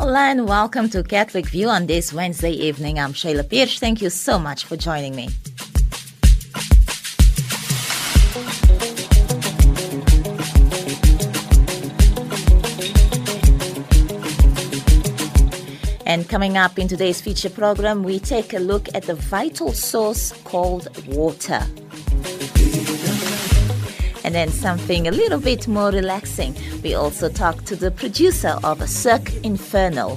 Hola and welcome to Catholic View on this Wednesday evening. I'm Sheila Pierce. Thank you so much for joining me. And coming up in today's feature program, we take a look at the vital source called water. And then something a little bit more relaxing. We also talk to the producer of Cirque Infernal.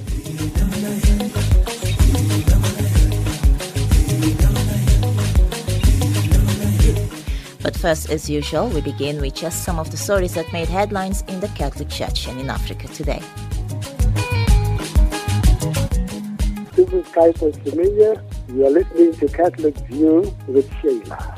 But first, as usual, we begin with just some of the stories that made headlines in the Catholic Church and in Africa today. This is Kaiser Semenya. You are listening to Catholic View with Sheila.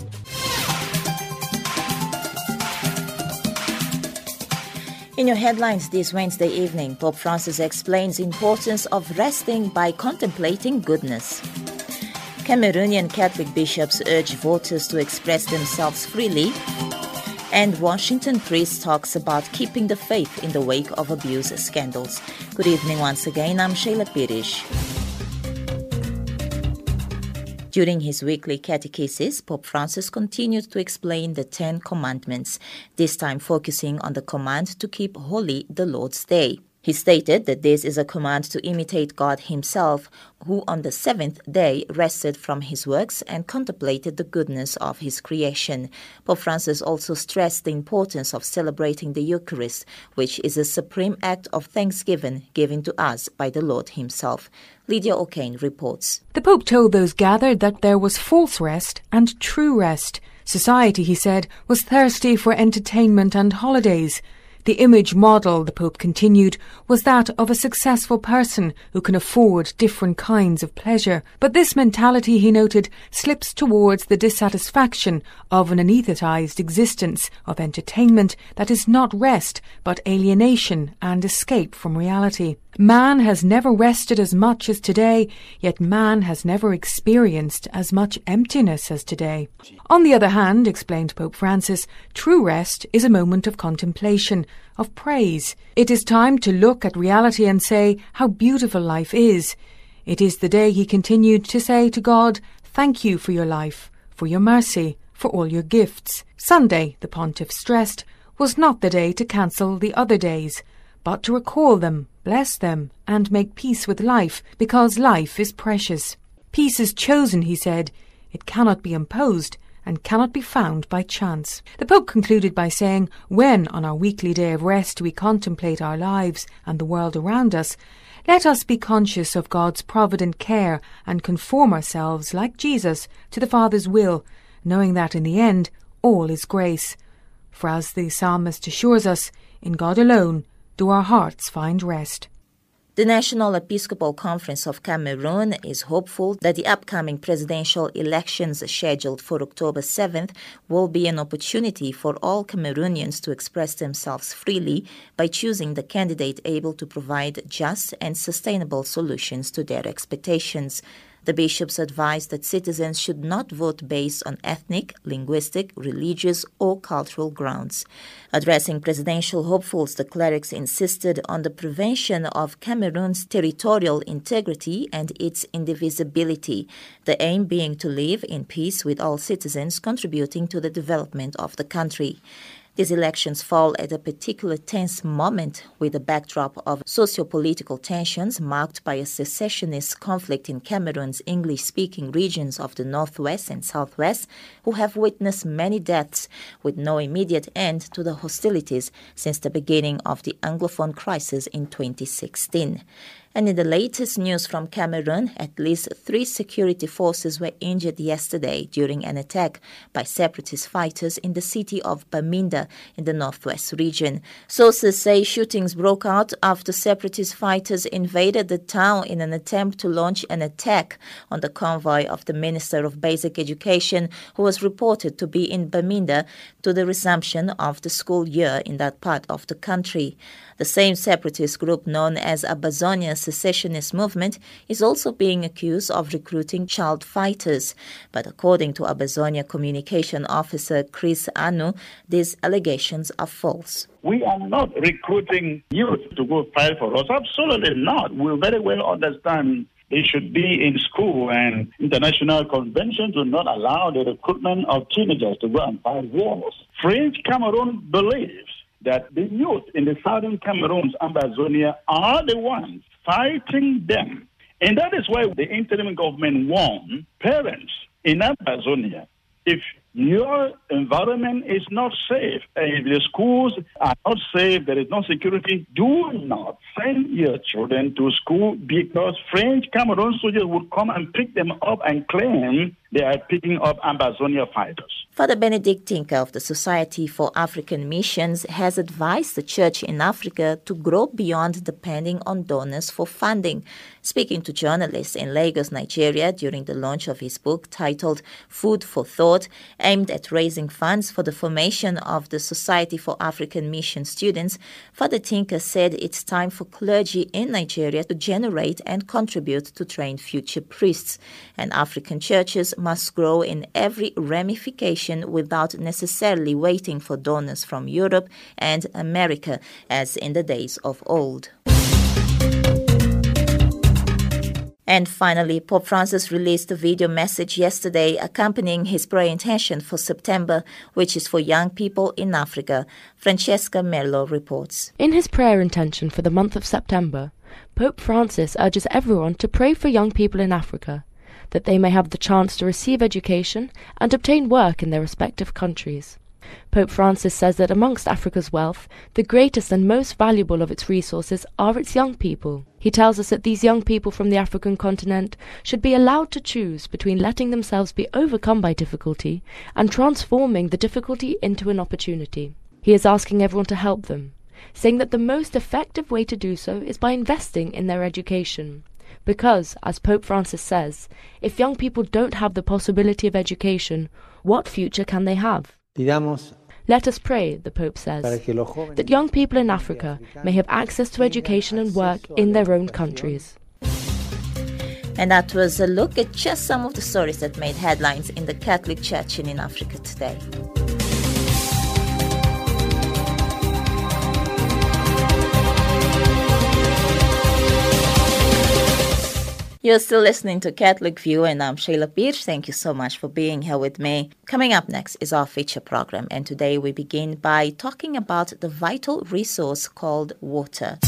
In your headlines this Wednesday evening, Pope Francis explains the importance of resting by contemplating goodness. Cameroonian Catholic bishops urge voters to express themselves freely. And Washington priest talks about keeping the faith in the wake of abuse scandals. Good evening once again, I'm Sheila Pirish. During his weekly catechesis, Pope Francis continued to explain the 10 commandments, this time focusing on the command to keep holy the Lord's Day. He stated that this is a command to imitate God himself, who on the seventh day rested from his works and contemplated the goodness of his creation. Pope Francis also stressed the importance of celebrating the Eucharist, which is a supreme act of thanksgiving given to us by the Lord himself. Lydia O'Kane reports. The Pope told those gathered that there was false rest and true rest. Society, he said, was thirsty for entertainment and holidays. The image model, the Pope continued, was that of a successful person who can afford different kinds of pleasure. But this mentality, he noted, slips towards the dissatisfaction of an anesthetized existence of entertainment that is not rest, but alienation and escape from reality. Man has never rested as much as today, yet man has never experienced as much emptiness as today. On the other hand, explained Pope Francis, true rest is a moment of contemplation, of praise. It is time to look at reality and say how beautiful life is. It is the day, he continued, to say to God, thank you for your life, for your mercy, for all your gifts. Sunday, the pontiff stressed, was not the day to cancel the other days, but to recall them, bless them, and make peace with life, because life is precious. Peace is chosen, he said. It cannot be imposed and cannot be found by chance. The Pope concluded by saying, when on our weekly day of rest we contemplate our lives and the world around us, let us be conscious of God's provident care and conform ourselves, like Jesus, to the Father's will, knowing that in the end all is grace. For as the psalmist assures us, in God alone do our hearts find rest. The National Episcopal Conference of Cameroon is hopeful that the upcoming presidential elections scheduled for October 7th will be an opportunity for all Cameroonians to express themselves freely by choosing the candidate able to provide just and sustainable solutions to their expectations. The bishops advised that citizens should not vote based on ethnic, linguistic, religious, or cultural grounds. Addressing presidential hopefuls, the clerics insisted on the prevention of Cameroon's territorial integrity and its indivisibility, the aim being to live in peace with all citizens contributing to the development of the country. These elections fall at a particular tense moment with the backdrop of socio-political tensions marked by a secessionist conflict in Cameroon's English-speaking regions of the northwest and southwest, who have witnessed many deaths with no immediate end to the hostilities since the beginning of the Anglophone crisis in 2016. And in the latest news from Cameroon, at least 3 security forces were injured yesterday during an attack by separatist fighters in the city of Bamenda in the northwest region. Sources say shootings broke out after separatist fighters invaded the town in an attempt to launch an attack on the convoy of the Minister of Basic Education, who was reported to be in Bamenda to the resumption of the school year in that part of the country. The same separatist group known as Ambazonia secessionist movement, is also being accused of recruiting child fighters. But according to Ambazonia Communication Officer Chris Anu, these allegations are false. We are not recruiting youth to go fight for us. Absolutely not. We very well understand they should be in school, and international conventions do not allow the recruitment of teenagers to go and fight wars. French Cameroon believes that the youth in the southern Cameroon's Ambazonia are the ones fighting them. And that is why the interim government warned parents in Ambazonia, if your environment is not safe, if the schools are not safe, there is no security, do not send your children to school, because French Cameroon soldiers would come and pick them up and claim they are picking up Ambazonia fighters. Father Benedict Tinker of the Society for African Missions has advised the Church in Africa to grow beyond depending on donors for funding. Speaking to journalists in Lagos, Nigeria, during the launch of his book titled Food for Thought, aimed at raising funds for the formation of the Society for African Mission students, Father Tinker said it's time for clergy in Nigeria to generate and contribute to train future priests, and African churches must grow in every ramification without necessarily waiting for donors from Europe and America, as in the days of old. And finally, Pope Francis released a video message yesterday accompanying his prayer intention for September, which is for young people in Africa. Francesca Merlo reports. In his prayer intention for the month of September, Pope Francis urges everyone to pray for young people in Africa, that they may have the chance to receive education and obtain work in their respective countries. Pope Francis says that amongst Africa's wealth, the greatest and most valuable of its resources are its young people. He tells us that these young people from the African continent should be allowed to choose between letting themselves be overcome by difficulty and transforming the difficulty into an opportunity. He is asking everyone to help them, saying that the most effective way to do so is by investing in their education. Because, as Pope Francis says, if young people don't have the possibility of education, what future can they have? Let us pray, the Pope says, that young people in Africa may have access to education and work in their own countries. And that was a look at just some of the stories that made headlines in the Catholic Church and in Africa today. You're still listening to Catholic View, and I'm Sheila Birch. Thank you so much for being here with me. Coming up next is our feature program, and today we begin by talking about the vital resource called water.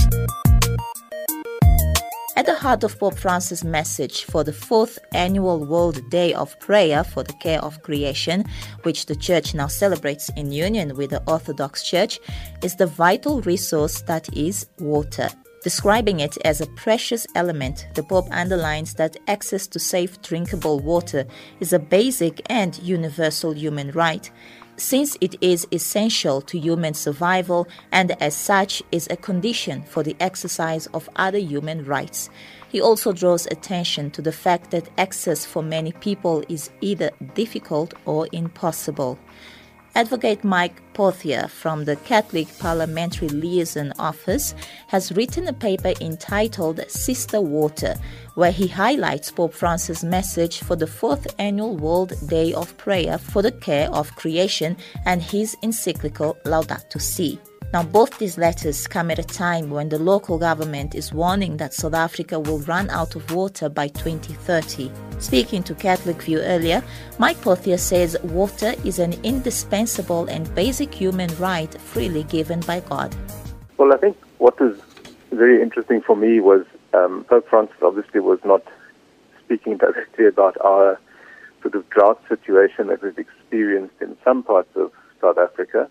At the heart of Pope Francis' message for the 4th Annual World Day of Prayer for the Care of Creation, which the Church now celebrates in union with the Orthodox Church, is the vital resource that is water. Describing it as a precious element, the Pope underlines that access to safe drinkable water is a basic and universal human right, since it is essential to human survival and as such is a condition for the exercise of other human rights. He also draws attention to the fact that access for many people is either difficult or impossible. Advocate Mike Pothier from the Catholic Parliamentary Liaison Office has written a paper entitled Sister Water, where he highlights Pope Francis' message for the 4th Annual World Day of Prayer for the Care of Creation and his encyclical Laudato Si. Now, both these letters come at a time when the local government is warning that South Africa will run out of water by 2030. Speaking to Catholic View earlier, Mike Pothier says water is an indispensable and basic human right freely given by God. Well, I think what was very interesting for me was Pope Francis obviously was not speaking directly about our sort of drought situation that we've experienced in some parts of South Africa.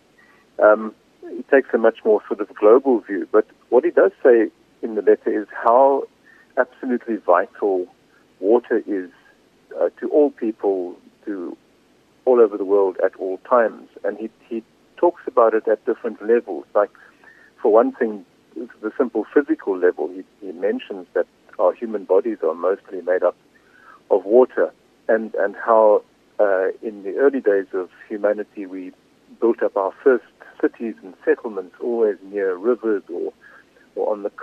He takes a much more sort of global view, but what he does say in the letter is how absolutely vital water is to all people, to all over the world at all times. And he talks about it at different levels. Like, for one thing, the simple physical level, he mentions that our human bodies are mostly made up of water, and how in the early days of humanity we built up our first cities and settlements always near rivers or on the coast.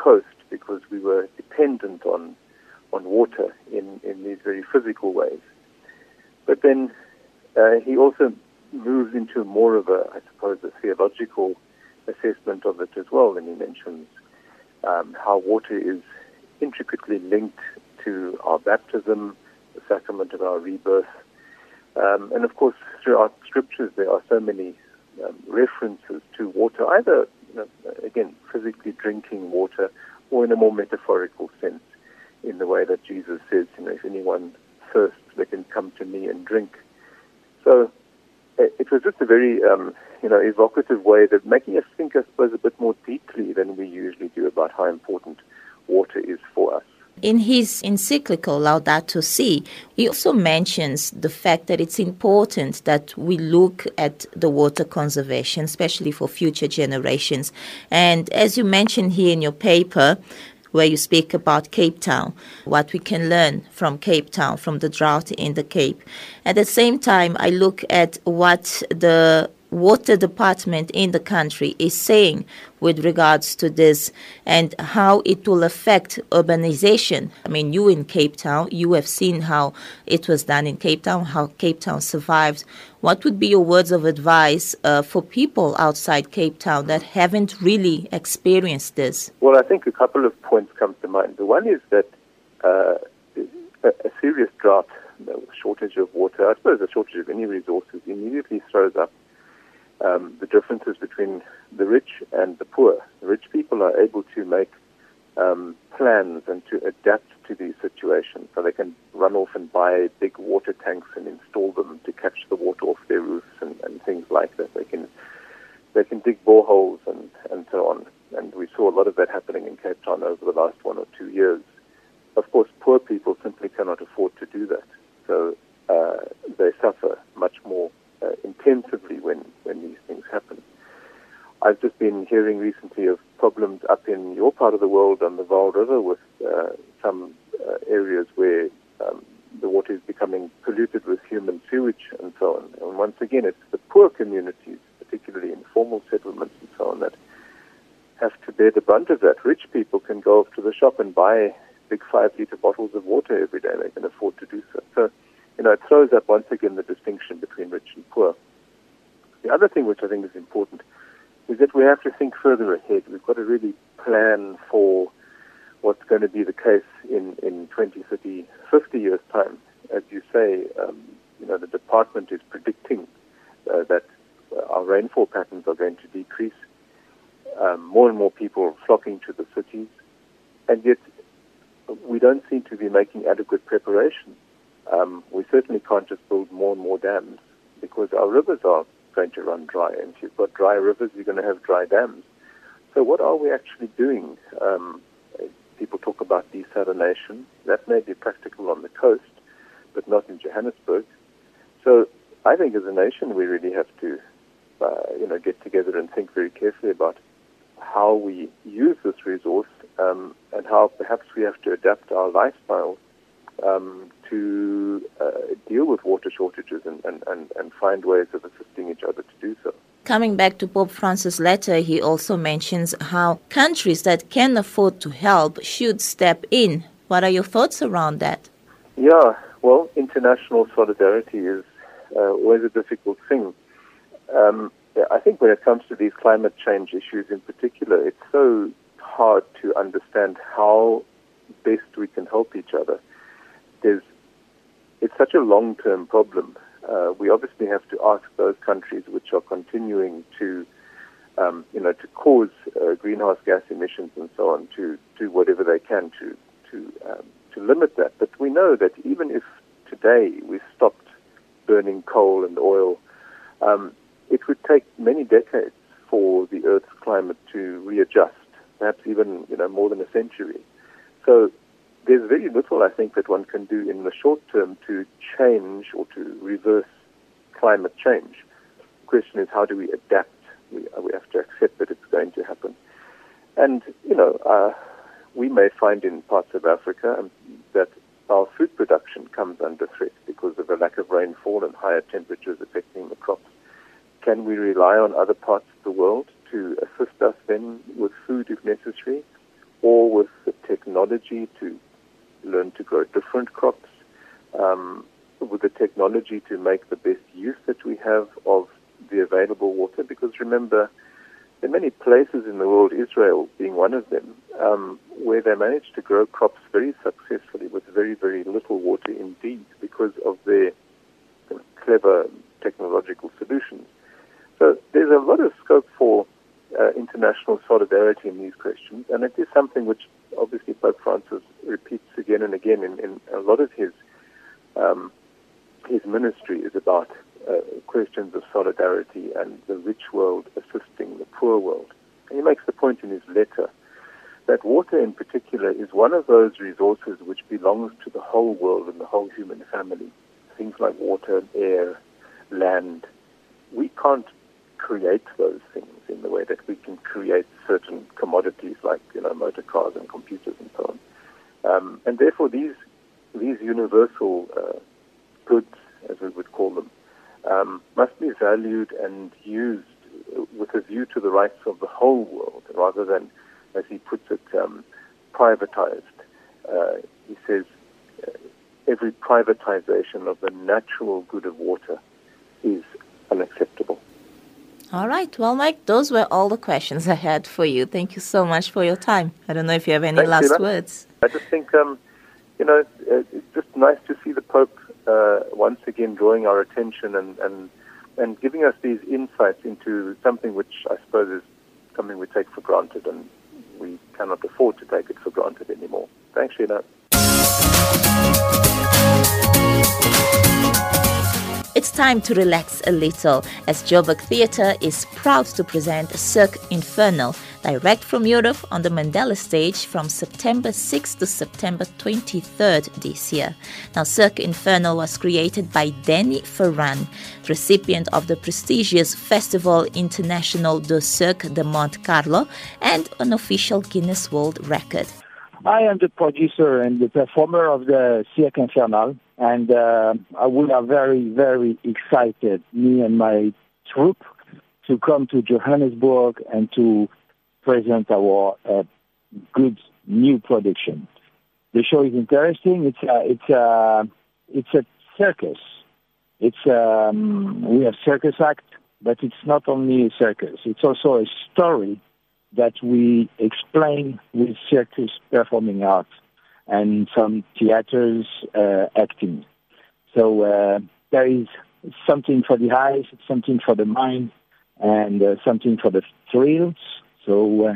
because we were dependent on water in these very physical ways. But then he also moves into more of a theological assessment of it as well, and he mentions how water is intricately linked to our baptism, the sacrament of our rebirth. And of course, throughout scriptures, there are so many references to water, either, again, physically drinking water, or in a more metaphorical sense, in the way that Jesus says, if anyone thirsts, they can come to me and drink. So it was just a very, evocative way of making us think, I suppose, a bit more deeply than we usually do about how important water is for us. In his encyclical Laudato Si, he also mentions the fact that it's important that we look at the water conservation, especially for future generations. And as you mentioned here in your paper, where you speak about Cape Town, what we can learn from Cape Town, from the drought in the Cape. At the same time, I look at what the water department in the country is saying with regards to this and how it will affect urbanization. I mean, you in Cape Town, you have seen how it was done in Cape Town, how Cape Town survived. What would be your words of advice for people outside Cape Town that haven't really experienced this? Well, I think a couple of points come to mind. The one is that a serious drought, shortage of water, I suppose a shortage of any resources, immediately throws up the differences between the rich and the poor. The rich people are able to make plans and to adapt to these situations, so they can run off and buy big water tanks and install them to catch the water off their roofs and things like that. They can dig boreholes and so on. And we saw a lot of that happening in Cape Town over the last 1 or 2 years. Of course, poor people simply cannot afford to do that, so they suffer much more intensively when these things happen. I've just been hearing recently of problems up in your part of the world on the Vaal River with some areas where the water is becoming polluted with human sewage and so on. And once again, it's the poor communities, particularly informal settlements and so on, that have to bear the brunt of that. Rich people can go off to the shop and buy big 5-liter bottles of water every day. They can afford to do so. So, it throws up once again the distinction between rich and poor. The other thing which I think is important is that we have to think further ahead. We've got to really plan for what's going to be the case in 20, 30, 50 years' time. As you say, the department is predicting that our rainfall patterns are going to decrease. More and more people are flocking to the cities, and yet we don't seem to be making adequate preparation. We certainly can't just build more and more dams, because our rivers are going to run dry, and if you've got dry rivers, you're going to have dry dams. So what are we actually doing? People talk about desalination. That may be practical on the coast, but not in Johannesburg. So I think as a nation, we really have to get together and think very carefully about how we use this resource, and how perhaps we have to adapt our lifestyles to deal with water shortages and find ways of assisting each other to do so. Coming back to Pope Francis' letter, he also mentions how countries that can afford to help should step in. What are your thoughts around that? Yeah, well, international solidarity is always a difficult thing. I think when it comes to these climate change issues in particular, it's so hard to understand how best we can help each other. It's such a long-term problem. We obviously have to ask those countries which are continuing to cause greenhouse gas emissions and so on to do whatever they can to limit that. But we know that even if today we stopped burning coal and oil, it would take many decades for the Earth's climate to readjust, perhaps even more than a century. So there's very little, I think, that one can do in the short term to change or to reverse climate change. The question is, how do we adapt? We have to accept that it's going to happen. And, we may find in parts of Africa that our food production comes under threat because of a lack of rainfall and higher temperatures affecting the crops. Can we rely on other parts of the world to assist us then with food if necessary? or with the technology to learn to grow different crops, with the technology to make the best use that we have of the available water. Because remember, in many places in the world, Israel being one of them, where they managed to grow crops very successfully with very, very little water indeed because of their clever technological solutions. So there's a lot of scope for international solidarity in these questions, and it is something which obviously Pope Francis repeats again and again in a lot of his ministry is about questions of solidarity and the rich world assisting the poor world. And he makes the point in his letter that water in particular is one of those resources which belongs to the whole world and the whole human family. Things like water, air, land. We can't create those things in the way that we can create certain commodities like, motor cars and computers and so on. And therefore these universal goods, as we would call them, must be valued and used with a view to the rights of the whole world, rather than, as he puts it, privatized. He says every privatization of the natural good of water is unacceptable. All right. Well, Mike, those were all the questions I had for you. Thank you so much for your time. I don't know if you have any last words. I just think, it's just nice to see the Pope once again drawing our attention and giving us these insights into something which I suppose is something we take for granted, and we cannot afford to take it for granted anymore. Thanks, Sheena. It's time to relax a little, as Joburg Theatre is proud to present Cirque Infernal, direct from Europe on the Mandela stage from September 6th to September 23rd this year. Now, Cirque Infernal was created by Danny Ferran, recipient of the prestigious Festival International de Cirque de Monte Carlo and an official Guinness World Record. I am the producer and the performer of the Cirque Infernal, and we are very, very excited, me and my troupe, to come to Johannesburg and to present our good new production. The show is interesting. It's a circus. We have circus act, but it's not only a circus. It's also a story that we explain with circus performing arts and some theaters acting. So there is something for the eyes, something for the mind, and something for the thrills. So,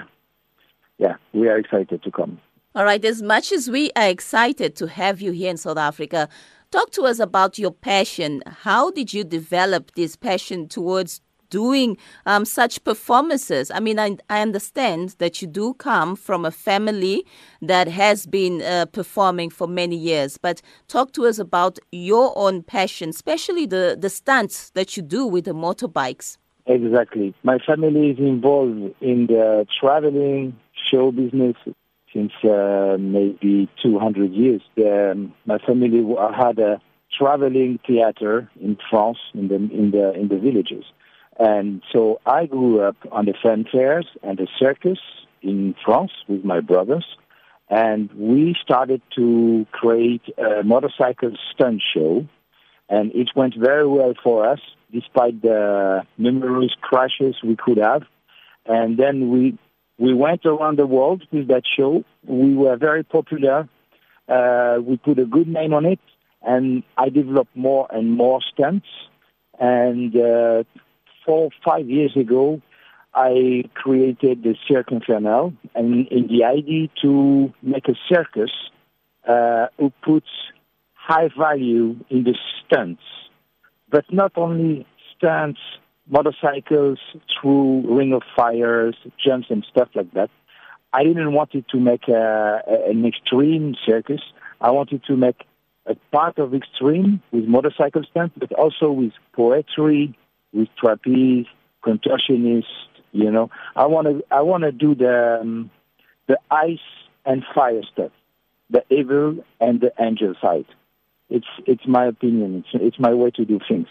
we are excited to come. All right, as much as we are excited to have you here in South Africa, talk to us about your passion. How did you develop this passion towards doing such performances? I mean, I understand that you do come from a family that has been performing for many years, but talk to us about your own passion, especially the stunts that you do with the motorbikes. Exactly. My family is involved in the traveling show business since maybe 200 years. My family had a traveling theater in France, in the villages. And so I grew up on the fanfares and the circus in France with my brothers, and we started to create a motorcycle stunt show, and it went very well for us, despite the numerous crashes we could have. And then we went around the world with that show. We were very popular. We put a good name on it, and I developed more and more stunts. And 4 or 5 years ago, I created the Cirque Infernal, and in the idea to make a circus who puts high value in the stunts, but not only stunts, motorcycles through ring of fires, jumps and stuff like that. I didn't want it to make an extreme circus. I wanted to make a part of extreme with motorcycle stunts, but also with poetry, with trapeze, contortionists. I want to do the ice and fire stuff, the evil and the angel side. It's my opinion. It's my way to do things.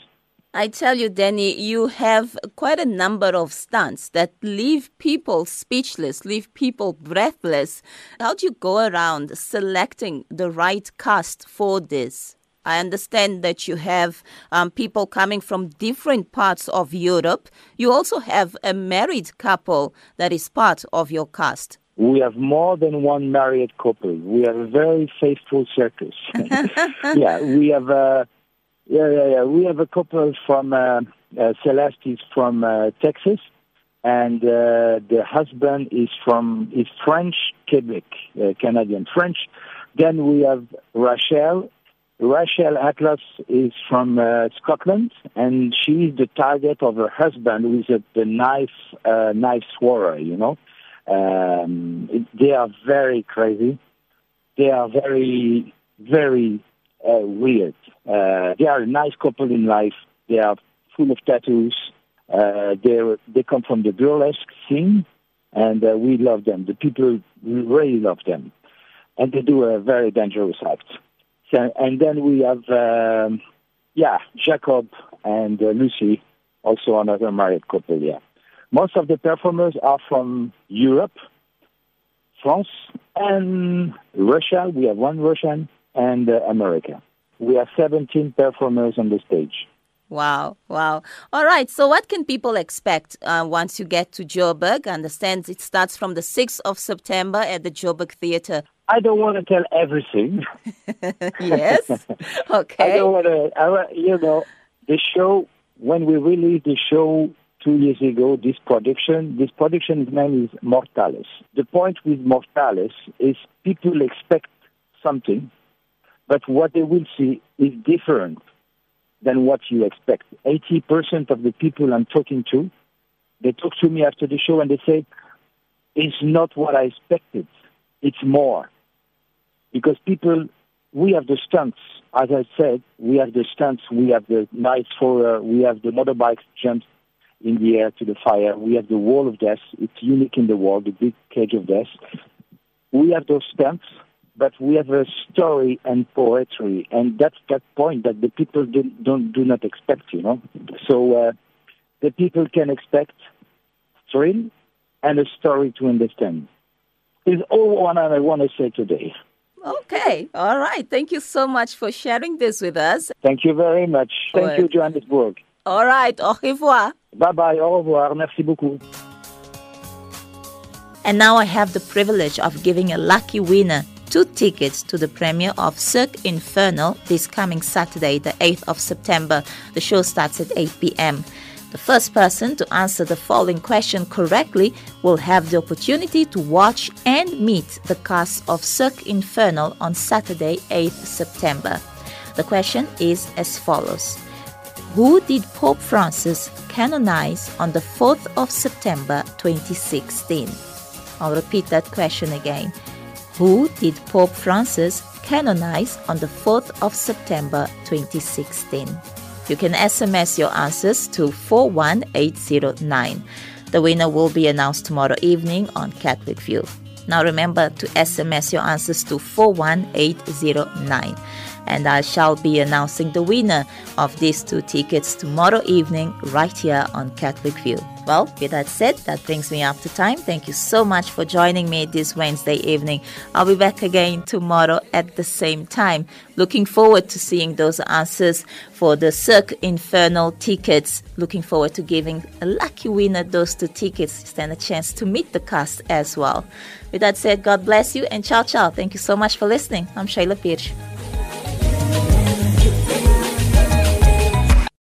I tell you, Danny, you have quite a number of stunts that leave people speechless, leave people breathless. How do you go around selecting the right cast for this? I understand that you have people coming from different parts of Europe. You also have a married couple that is part of your cast. We have more than one married couple. We have a very faithful circus. We have... We have a couple from, Celeste is from Texas, and the husband is French, Quebec, Canadian French. Then we have Rachel. Rachel Atlas is from Scotland, and she's the target of her husband, who is the knife swearer, you know. They are very crazy. They are very, very weird. They are a nice couple in life. They are full of tattoos. They come from the burlesque scene, and we love them. The people really love them, and they do a very dangerous act. So, and then we have, Jacob and Lucy, also another married couple. Yeah, most of the performers are from Europe, France, and Russia. We have one Russian. And America. We have 17 performers on the stage. Wow. All right. So what can people expect once you get to Joburg? I understand it starts from the 6th of September at the Joburg Theatre. I don't want to tell everything. Yes. Okay. I don't want to, the show, when we released the show 2 years ago, this production's name is Mortales. The point with Mortales is people expect something, but what they will see is different than what you expect. 80% of the people I'm talking to, they talk to me after the show and they say, it's not what I expected. It's more. Because we have the stunts. As I said, we have the stunts. We have the knife thrower. We have the motorbikes jumps in the air to the fire. We have the wall of death. It's unique in the world, the big cage of death. We have those stunts. But we have a story and poetry, and that's that point that the people do not expect, you know. So the people can expect thrill and a story to understand. Is all what I want to say today. Okay, all right. Thank you so much for sharing this with us. Thank you very much. Thank you, Johannesburg. All right, au revoir. Bye-bye, au revoir. Merci beaucoup. And now I have the privilege of giving a lucky winner 2 tickets to the premiere of Cirque Infernal this coming Saturday, the 8th of September. The show starts at 8 p.m. The first person to answer the following question correctly will have the opportunity to watch and meet the cast of Cirque Infernal on Saturday, 8th September. The question is as follows. Who did Pope Francis canonize on the 4th of September 2016? I'll repeat that question again. Who did Pope Francis canonize on the 4th of September 2016? You can SMS your answers to 41809. The winner will be announced tomorrow evening on Catholic View. Now remember to SMS your answers to 41809. And I shall be announcing the winner of these 2 tickets tomorrow evening right here on Catholic View. Well, with that said, that brings me up to time. Thank you so much for joining me this Wednesday evening. I'll be back again tomorrow at the same time. Looking forward to seeing those answers for the Cirque Infernal tickets. Looking forward to giving a lucky winner those 2 tickets. Stand a chance to meet the cast as well. With that said, God bless you and ciao ciao. Thank you so much for listening. I'm Shayla Pirch.